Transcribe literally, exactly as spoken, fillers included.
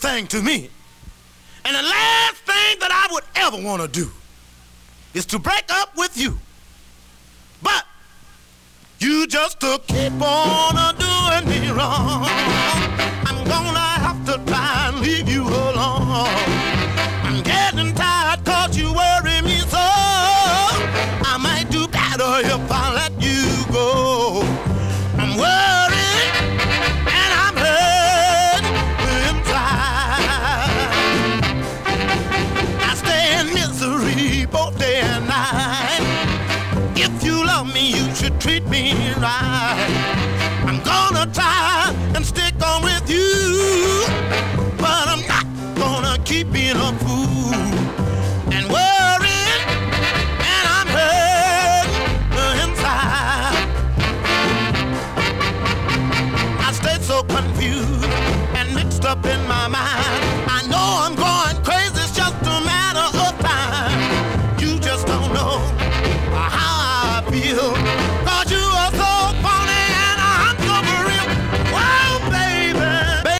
everything to me. And the last thing that I would ever want to do is to break up with you. But you just to keep on uh, doing me wrong. I'm gonna have to try and leave you alone. I'm getting tired cause you worry me so. I might do better if I let you go. I'm worried and I'm hurt inside. I stay in misery both day and night. If you love me, you should treat me right. I'm gonna try and stick on with you, but I'm not gonna keep being a fool and worried, and I'm hurt inside. I stay so confused and mixed up in my mind.